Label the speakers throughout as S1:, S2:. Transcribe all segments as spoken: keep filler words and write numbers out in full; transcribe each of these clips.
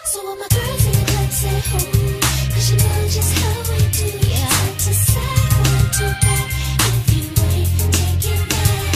S1: So all my girls in the club say, oh, cause you know just how we do. Yeah. Side to side, one, two, back. If you ain't taking that,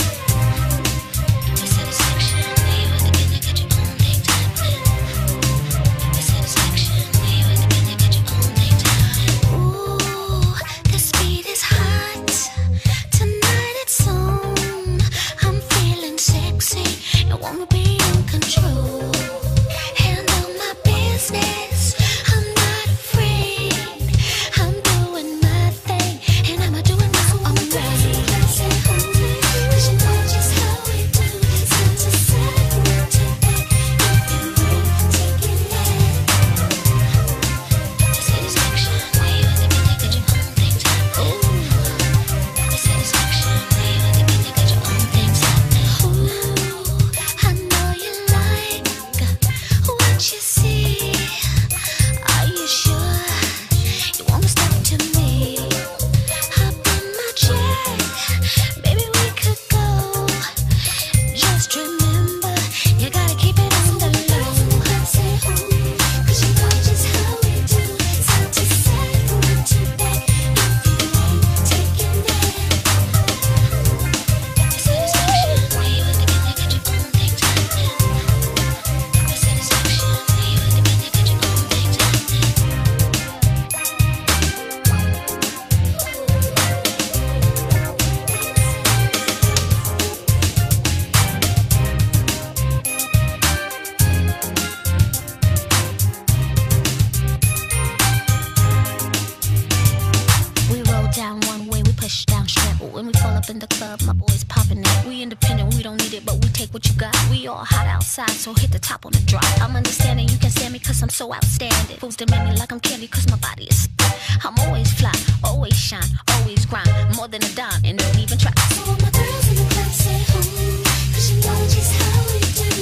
S1: your satisfaction, you independent, got your own thing time. Your satisfaction, you independent, got your own thing time. Ooh, the speed is hot. Tonight it's on. I'm feeling sexy. I wanna be in control. Handle my business. I'm not afraid. I'm doing my thing, and I'ma do it my own way. Cause you know just how we do. Side to side, one to back. If you ain't taking that, your satisfaction, you independent, got your own thing happening. Your satisfaction, you independent, got your own things happening. Ooh, I know you like what you see. Are you sure you wanna step to me? Hop in my jet, baby, we could go. Just remember, you gotta keep it on the low. Say who, cause you know just how we do. Side to side, one to back. If you ain't taking that, your satisfaction, you independent, got your own things happening. Your satisfaction, you independent, got your own things happening. We roll down one way, we push down straight. But when we pull up in the club, my boys popping it. We independent, we don't need it, but we take what you got. We all hot outside, so hit the top on the drop. I'm understanding you can stand me cause I'm so outstanding. Fools demand me like I'm candy cause my body is. I'm always fly, always shine, always grind. More than a dime and don't even try. So all my girls in the club say, oh, cause you know just how we do.